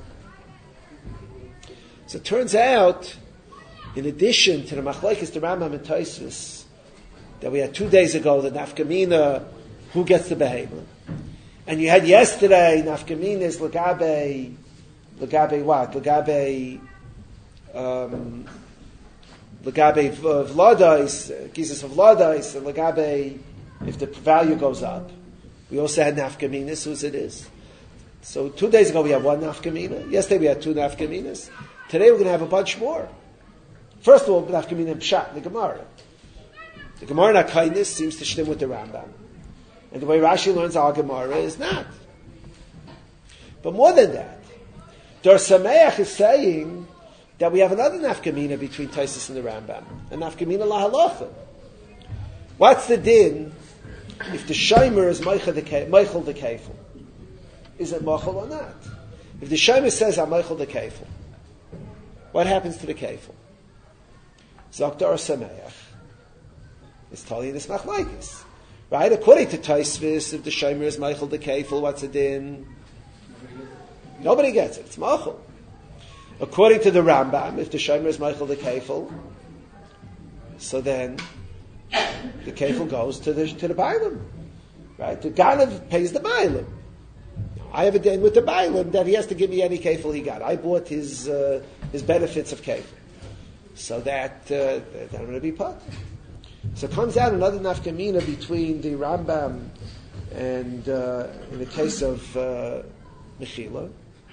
So it turns out, in addition to the Machlokes, the Rambam and Taisus, that we had two days ago, the Nafkamina, who gets the Behema. And you had yesterday, Nafkamina is Lagabe, Lagabe what? Lagabe, um, Lagabe Vladais, Gizas of Vladais, and Lagabe, if the value goes up. We also had Nafkaminas, whose it is. So two days ago we had one Nafkamina. Yesterday we had two Nafkaminas. Today we're going to have a bunch more. First of all, Nafkamina and Pshat, the Gemara. The Gemara in HaKainis seems to shtim with the Rambam. And the way Rashi learns our Gemara is not. But more than that, Dor Sameach is saying that we have another nafkamina between Taisus and the Rambam. A nafkamina lahalacha. What's the din if the Shaimer is Meichel the Keifel? Is it Meichel or not? If the Shaimer says I'm Meichel the Keifel, what happens to the Keifel? Zok Dor Sameach. It's telling you this machlokes, right? According to Taisvis, if the Shomer is Meichel the Keifel, what's it in? Nobody gets it. It's Meichel. According to the Rambam, if the Shomer is Meichel the Keifel, so then the Keifel goes to the to the Bailim, right? The Ganav pays the Bailim. I have a din with the Bailim that he has to give me any Keifel he got. I bought his uh, his benefits of Keifel, so that uh, that I'm going to be put. So it comes out another nafkamina between the Rambam and, uh, in the case of uh, Mechila.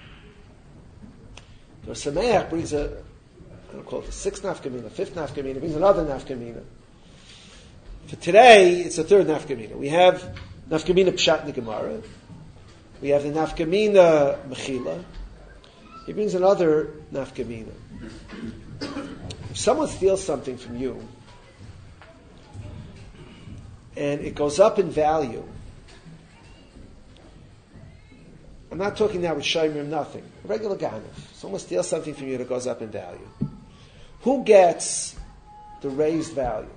So Sameach brings a, I don't call it a sixth nafkamina, fifth nafkamina, brings another nafkamina. For today, it's the third nafkamina. We have nafkamina Pshat in the Gemara. We have the nafkamina Mechila. He brings another nafkamina. If someone steals something from you, and it goes up in value, I'm not talking now with Shomer, nothing. A regular Ganav. Someone steals something from you that goes up in value. Who gets the raised value?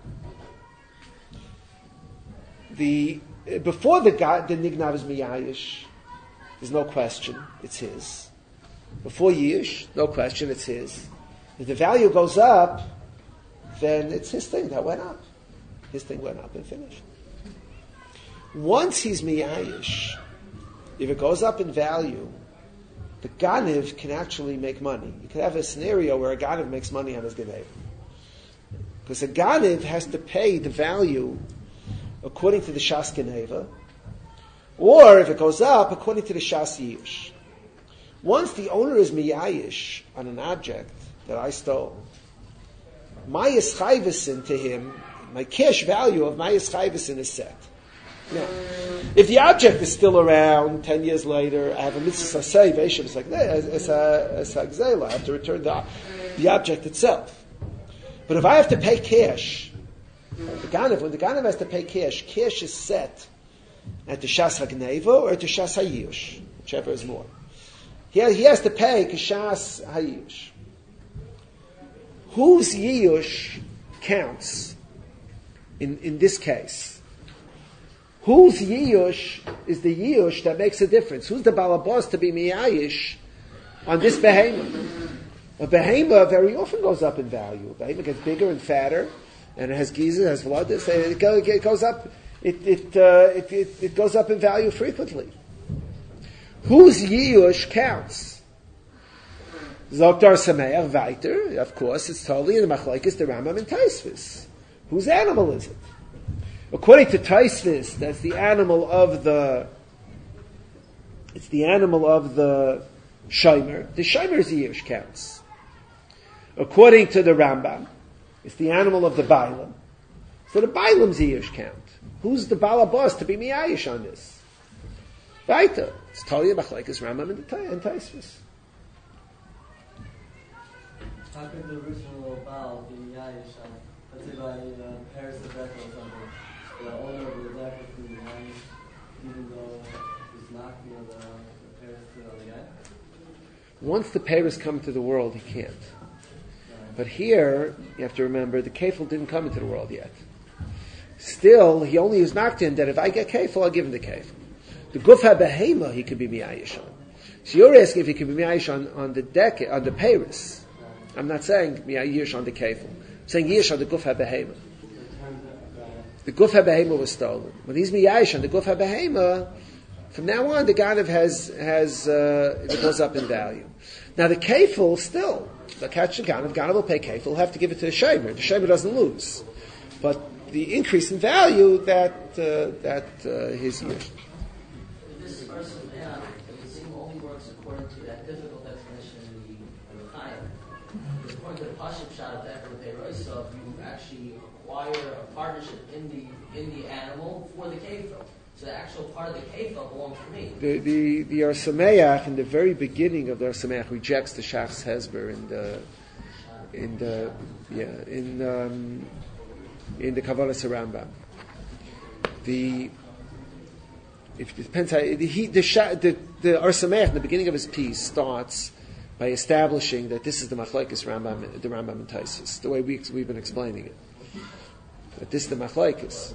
The Before the, the Nignav is Miyayish, there's no question, it's his. Before Yish, no question, it's his. If the value goes up, then it's his thing that went up. His thing went up and finished. Once he's Miyayish, if it goes up in value, the Ganiv can actually make money. You could have a scenario where a Ganiv makes money on his Ganev. Because a Ganiv has to pay the value according to the Shas Geneva, or if it goes up, according to the Shas Yish. Once the owner is Miyayish on an object that I stole, my Yischayvesin to him, my cash value of my Yischayvesin is set. Now, if the object is still around ten years later, I have a mitzvah sasei veishim, it's like, it's a, it's a gzela, I have to return the, the object itself. But if I have to pay cash, the Ganav, when the Ganav has to pay cash, cash is set at the Shas HaGneva or at the Shas HaYish, whichever is more. He has, he has to pay Kashas HaYish. Whose Yish counts in, in this case? Whose Yish is the Yish that makes a difference? Who's the Balabos to be Miyayish on this Behema? A Behema very often goes up in value. A Behema gets bigger and fatter, and it has giza, it has blood. It goes up. It it, uh, it it it goes up in value frequently. Whose Yish counts? Zoktar Sameach Viter. Of course, it's totally in the Machlokes the Rambam and Taisvis. Whose animal is it? According to Taisvis, that's the animal of the. It's the animal of the Shomer. The Shomer's Yish counts. According to the Rambam, it's the animal of the Bailam. So the Bailam's Yish count. Who's the Balabos to be Miyayish on this? Vaita. It's Talia Machlekes Rambam and Taisvis. How could the original Baal be Miyayish on, let's say by uh, Paris of Deco or something, the owner of the Deco could be Miyayish, even though he's not, you know, the, the Paris on the guy? Once the Paris come to the world, he can't. But here, you have to remember, the kefil didn't come into the world yet. Still, he only is knocked in that if I get kefil, I'll give him the kefil. The guf ha-behema, he could be miyayish on. So you're asking if he could be miyayish on, on the dek, on the Paris. I'm not saying miyayish on the kefil. I'm saying yish on the guf ha-behema. The guf ha-behema was stolen. When he's miyayish on the guf ha-behema, from now on, the Ganav has, has, uh, it goes up in value. Now the kefil still, the catch the Ganav, Ganav will pay kefil, will have to give it to the Shomer. The Shomer doesn't lose. But the increase in value, that, uh, that, uh, his yish. This verse of Leon, it seems only works according to that difficult explanation in the, in the Chaim. Because according to the Pashup shot of that, with Eroisov, you actually acquire a partnership in the, in the animal for the kefil. So the actual part of the kefil belongs to me. The the the Or Sameach in the very beginning of the Or Sameach rejects the Shachs Hezber in the in the yeah in um, in the Kabbalas Rambam. The if it depends how the he, the the the Or Sameach in the beginning of his piece starts by establishing that this is the Machlokes Rambam, the Rambam and Taisus, the way we we've been explaining it. That this is the Machlokes.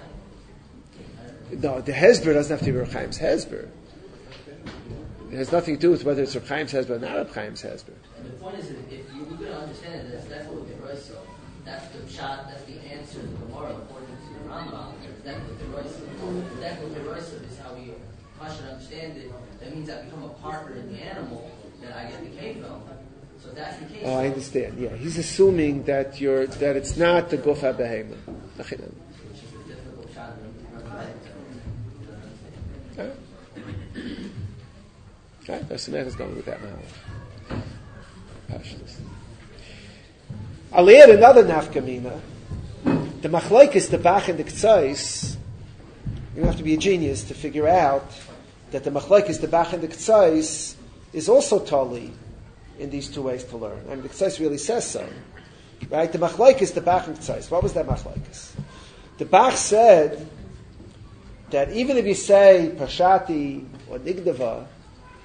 No, the Hezber doesn't have to be Reb Chaim's Hezber. It has nothing to do with whether it's Reb Chaim's Hezber or not Reb Chaim's Hezber. The point is, if you, you're going to understand it, that's definitely the Roisa. That's the shot, that's the answer to the Gemara according to the Rambam. It's definitely the Roisa. It's definitely the Roisa is how we how should understand it. That means I become a partner in the animal, that I get the kefil. So if that's the case. Oh, I understand. Yeah, he's assuming that you're that it's not the Guf HaBehema. Okay. Okay, the Samech is going with that now. Pashtus. I'll add another nafkamina. The machlokes, the bach and the k'tzais. You don't have to be a genius to figure out that the machlokes, the bach and the k'tzais is also tali in these two ways to learn. And the k'tzais really says so. Right? The machlokes, the bach and k'tzais. What was that machlokes? The bach said that even if you say Pashati or Nigdava,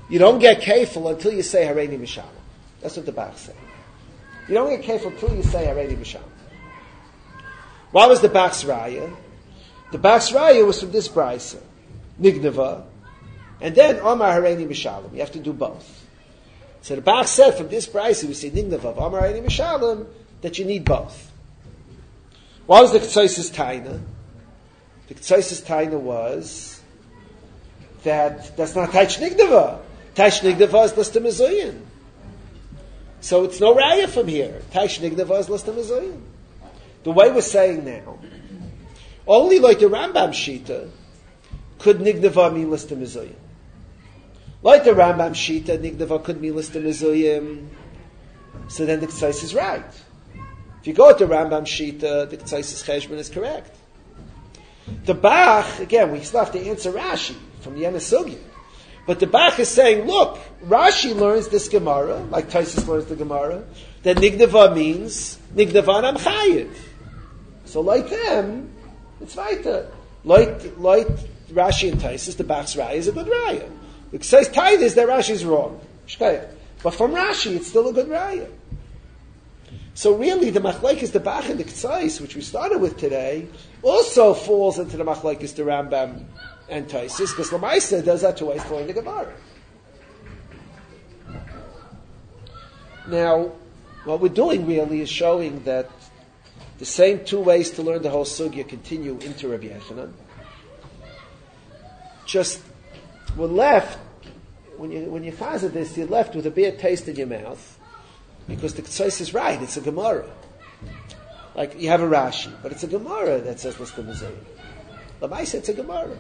you don't get kefil until you say Hareini Mishalom. That's what the Bach said. You don't get kefil until you say Hareini Mishalom. What was the Bach's raya? The Bach's raya was from this brisa, Nignava, and then Omar Hareini Mishalom. You have to do both. So the Bach said from this brisa we see Nignava, Omar Hareini Mishalom, that you need both. What was the Ktsoisis Taina? The Ktsoisis Taina was that that's not Taich Nignava. Taich Nignava is Lista Mezuyin. So it's no raya from here. Taich Nignava is Lista Mezuyin. The way we're saying now, only like the Rambam Shita could Nignava mean Lista Mezuyin. Like the Rambam Shita, Nignava could mean Lista Mezuyin. So then the Ktsois is right. If you go at the Rambam Shita, the Ktsois Cheshbon is correct. The Bach, again, we still have to answer Rashi from the Yenesugya. But the Bach is saying, look, Rashi learns this Gemara, like Taisus learns the Gemara, that Nignava means Nignava Am Chayiv. So like them, it's weiter. Like, like Rashi and Taisus, the Bach's Raya is a good Raya. The Ktsois Taina is that Rashi is wrong. But from Rashi, it's still a good Raya. So really, the machlekes, the Bach and the Ktsois, which we started with today, also falls into the machlekes, the Rambam and Taisus, because Lamaisa does that two ways to learn the Gemara. Now, what we're doing really is showing that the same two ways to learn the whole sugya continue into Rabbi Yechanan. Just, we're left, when you when you chazah this, you're left with a bad taste in your mouth, because the Ktsois is right, it's a Gemara. Like, you have a Rashi, but it's a Gemara that says Lista Mezuyin. Lamaisa, it's a Gemara.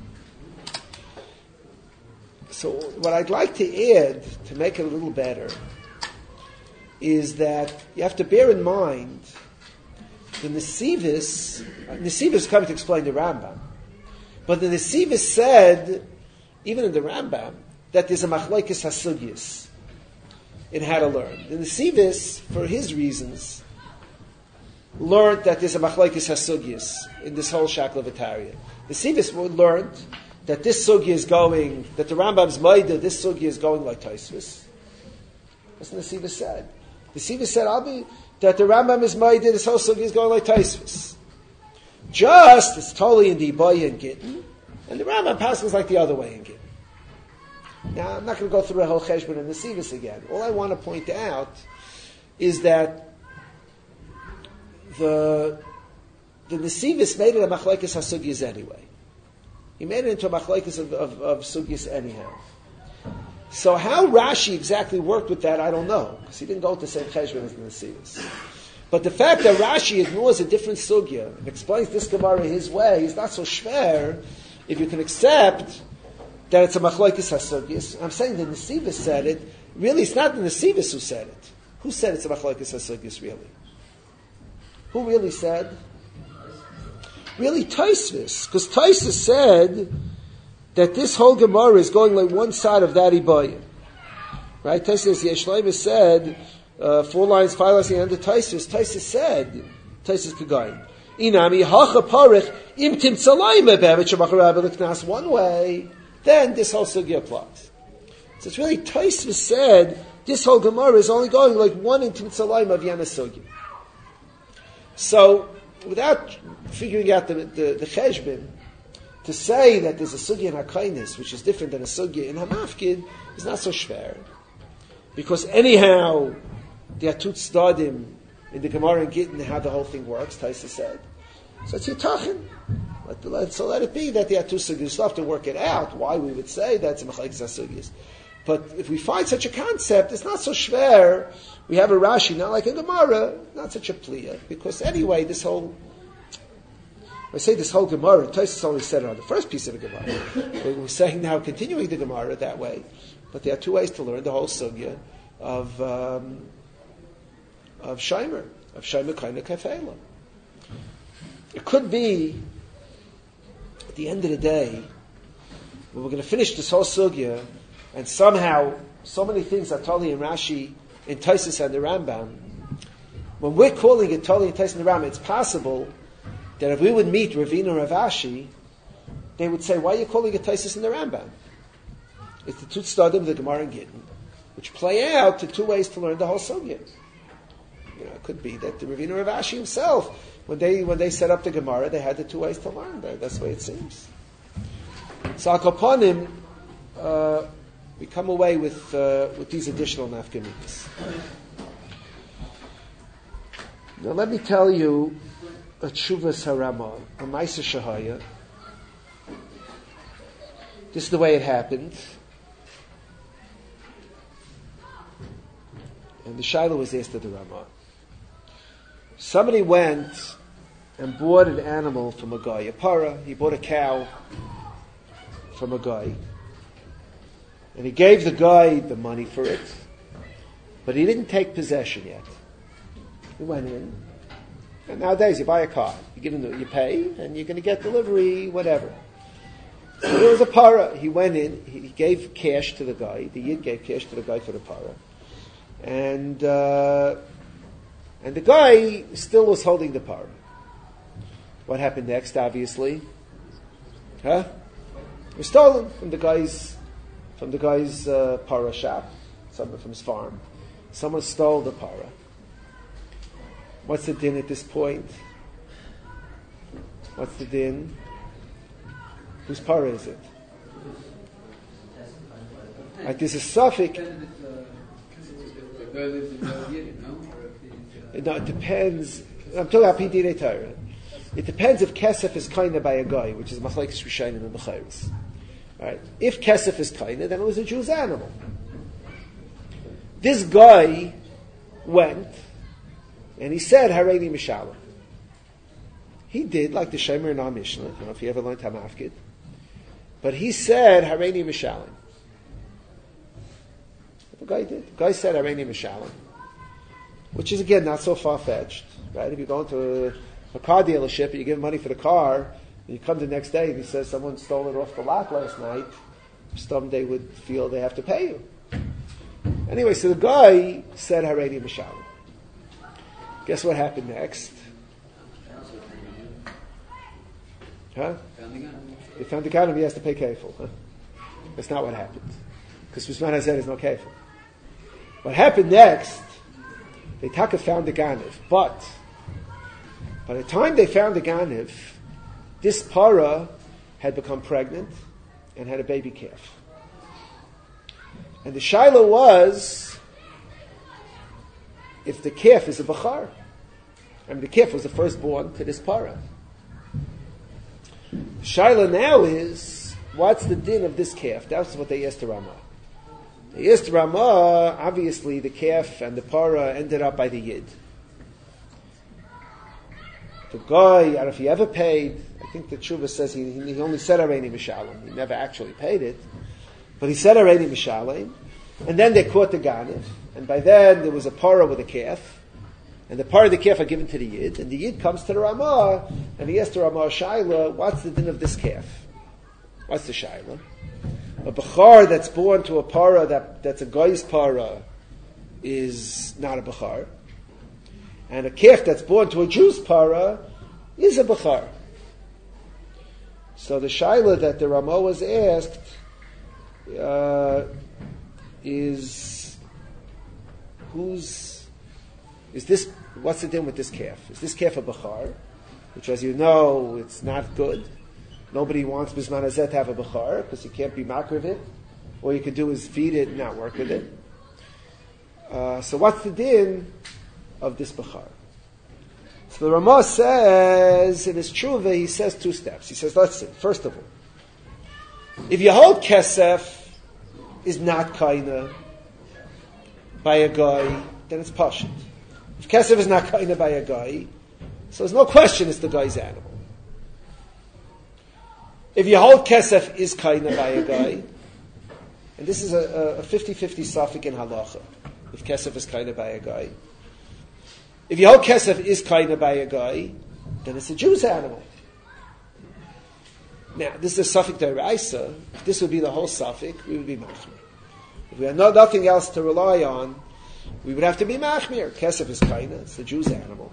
So, what I'd like to add, to make it a little better, is that you have to bear in mind the Nesivis, Nesivis is coming to explain the Rambam, but the Nesivis said, even in the Rambam, that there's a machlokes hasugyis in how to learn. The Nesivis, for his reasons, learned that there's a machlokes hasugyis in this whole Shakla V'Tarya. The Nesivis learned that this sugya is going, that the Rambam's maida, this sugya is going like Taisvis. That's what the Nesivis said. The Nesivis said, I'll be, that the Rambam is maida, this whole sugya is going like Taisvis. Just, it's totally in the Ibaya and Gittin, and the Rambam passes like the other way in Gittin. Now, I'm not going to go through a whole cheshbon and Nesivis again. All I want to point out is that the the Nesivis made it a machlokes hasugyis anyway. He made it into a machlokes of, of, of sugyis anyhow. So how Rashi exactly worked with that, I don't know, because he didn't go to the same cheshbon as the Nesivis. But the fact that Rashi ignores a different sugya and explains this Gemara his way is not so schwer if you can accept that it's a machlokes hasugyis. I'm saying the Nesivis said it. Really, it's not the Nesivis who said it. Who said it's a machlokes hasugyis, really? Who really said? Really, Taisvis. Because Taisvis said that this whole Gemara is going like one side of that Ibaya. Right? Taisvis, Yeshleima said, uh, four lines, five lines at the end of Taisvis. Taisvis said, Taisvis Kagayin, Inami hacha parich im timtzalayim ebevich amacharabel iknas one way, then this whole sugya applies. So it's really Taisvis said this whole Gemara is only going like one in timtzalayim of Yana sugya. So without figuring out the the, the cheshbon, to say that there's a sugya in hakainis which is different than a sugya in hamafkid is not so schwer, because anyhow there are two tzdadim in the Gemara and Gittin how the whole thing works. Taisa said, so it's yitachin. Let, let, so let it be that there are two sugyas. You still have to work it out why we would say that's a machlokes hasugyis. But if we find such a concept, it's not so schwer. We have a Rashi, not like a Gemara, not such a pliya, because anyway, this whole, I say this whole Gemara, Tosfos only said it on the first piece of the Gemara. We're saying now, continuing the Gemara that way, but there are two ways to learn the whole sugya of um, of Shaimer, of Shaimer Kaina Kefela. It could be, at the end of the day, when we're going to finish this whole sugya, and somehow, so many things are totally in Rashi, in Tosfos and the Rambam, when we're calling it totally in Tosfos and the Rambam, it's possible that if we would meet Ravina or Rav Ashi, they would say, why are you calling it Tosfos and the Rambam? It's the two tzadim, the Gemara and Gittin, which play out to two ways to learn the whole sugya. You know, it could be that the Ravina Rav Ashi himself, when they when they set up the Gemara, they had the two ways to learn. That's the way it seems. So Al Kapanim, uh we come away with uh, with these additional nafkaminas. Now let me tell you a tshuvas harama, a ma'aser shahaya. This is the way it happened. And the Shaila was asked at the Ramah. Somebody went and bought an animal from a guy, a para. He bought a cow from a guy. And he gave the guy the money for it. But he didn't take possession yet. He went in. And nowadays you buy a car. You give him the, you pay, and you're going to get delivery, whatever. So there was a para. He went in. He gave cash to the guy. The yid gave cash to the guy for the para. And uh, and the guy still was holding the para. What happened next, obviously? Huh? It was stolen from the guy's from the guy's uh, para shop, someone from his farm. Someone stole the para. What's the din at this point? What's the din? Whose para is it? Like there's a suffix. No, it depends. I'm talking about P D D Torah. It depends if kesef is kinda by a guy, which is machlekes rishonim and b'chayros. All right. If kesef is kinda, then it was a Jew's animal. This guy went and he said, "Hareini mishalem." He did like the Shemer in our Mishnah. I don't know if you ever learned Hamafkid, but he said, "Hareini mishalem." The guy did. The guy said, "Hareini mishalem," which is again not so far fetched, right? If you go into a, a car dealership and you give money for the car, and you come the next day and he says someone stole it off the lot last night, some they would feel they have to pay you. Anyway, so the guy said, "Hareini mishalem." Guess what happened next? Huh? They found the gun and he has to pay kefil. Huh? That's not what happened. Because Bisman Hazed is no kefil. What happened next, they taka found the ganiv. But by the time they found the ganiv, this para had become pregnant and had a baby calf. And the shaila was, if the calf is a bachar, I mean the calf was the firstborn to this para. The shaila now is, what's the din of this calf? That's what they asked the Ramah. They asked the Ramah, obviously the calf and the para ended up by the yid. The guy, I don't know if he ever paid, I think the Tshuva says he, he only said Hareini mishalem. He never actually paid it. But he said Hareini mishalem. And then they caught the ganiv. And by then there was a para with a calf. And the para of the calf are given to the yid. And the yid comes to the Ramah and he asks the Ramah, Shaila, what's the din of this calf? What's the Shaila? A bachar that's born to a para that, that's a guy's para is not a bachar. And a calf that's born to a Jew's para is a bachar. So the shaila that the Ramah was asked uh, is who's is this? What's the din with this calf? Is this calf a bachar? Which, as you know, it's not good. Nobody wants Bisman Hazeh to have a bachar because you can't be makriv of it. All you could do is feed it and not work with it. Uh, so what's the din of this bachar? So the Ramah says, in his tshuva, he says two steps. He says, let's see, first of all, if you hold kesef is not kaina by a guy, then it's pashut. If kesef is not kaina by a guy, so there's no question it's the guy's animal. If you hold kesef is kaina by a guy, and this is a, a fifty-fifty suffix in halacha, if kesef is kaina by a guy. If you hold kesef is kaina by a guy, then it's a Jew's animal. Now, this is a suffix deraisa. If this would be the whole suffix, we would be machmir. If we had no, nothing else to rely on, we would have to be machmir. Kesef is kaina, it's a Jew's animal.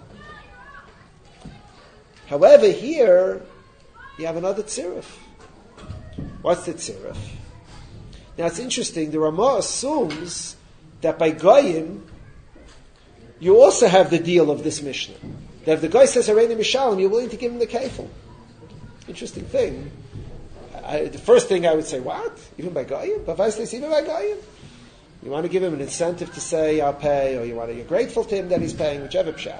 However, here, you have another tziruf. What's the tziruf? Now it's interesting, the Ramah assumes that by Goyim, you also have the deal of this Mishnah. That if the guy says Hareini Mishalim, you're willing to give him the kefil. Interesting thing. I, the first thing I would say, what? Even by Goyim? But if even by Goyim? You want to give him an incentive to say, I'll pay, or you want to, you're grateful to him that he's paying, whichever pshat.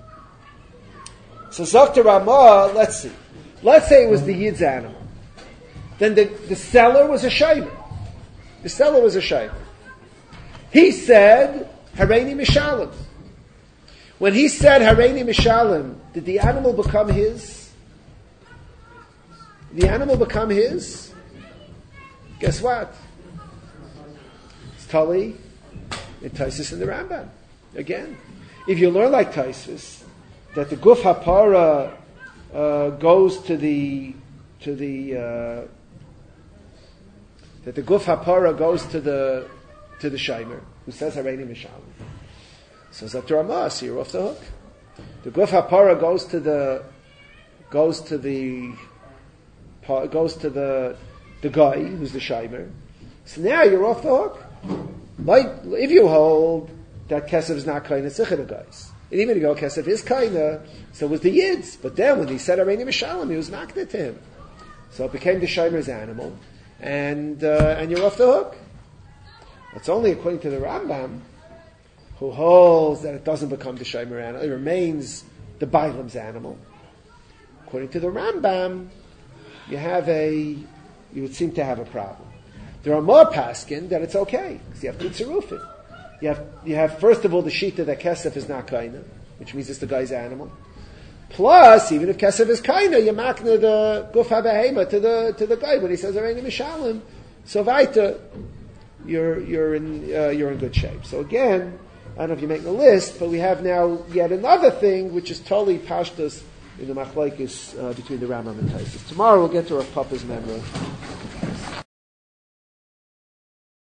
So Zokta Ramah, let's see. Let's say it was the Yid's animal. Then the, the seller was a shaymer. The seller was a shaymer. He said, Hareini Mishalim. When he said Hareini Mishalim, did the animal become his? Did the animal become his? Guess what? It's Tali, in Taisus and the Rambam. Again, if you learn like Taisus, that the Guf Hapara uh, goes to the to the uh, that the Guf Hapara goes to the to the Shaimer who says Hareini Mishalim. So Zokta Ramah, so you're off the hook. The Guf Hapara goes to the goes to the goes to the the guy who's the Shaimer. So now you're off the hook. Like if you hold that Kesef is not kind of Sichah guys. And even if you go Kesef is kinda, so was the Yids. But then when he said Hareini Mishalim, he was makna to him. So it became the Shaimer's animal, and uh, and you're off the hook. It's only according to the Rambam, who holds that it doesn't become the Shaimer animal, it remains the Bailam's animal. According to the Rambam, you have a, you would seem to have a problem. There are more paskin that it's okay, because you have two tzarufim. You have, you have first of all the shita that Kesef is not kaina, which means it's the guy's animal. Plus, even if Kesef is kaina, you makna the guf habehema to the to the guy when he says Hareini Mishalim. So vaita, you're you're in uh, you're in good shape. So again, I don't know if you're making a list, but we have now yet another thing which is totally pashtus in the machlokes uh, between the Rambam and Taisus. Tomorrow we'll get to Rav Papa's memory.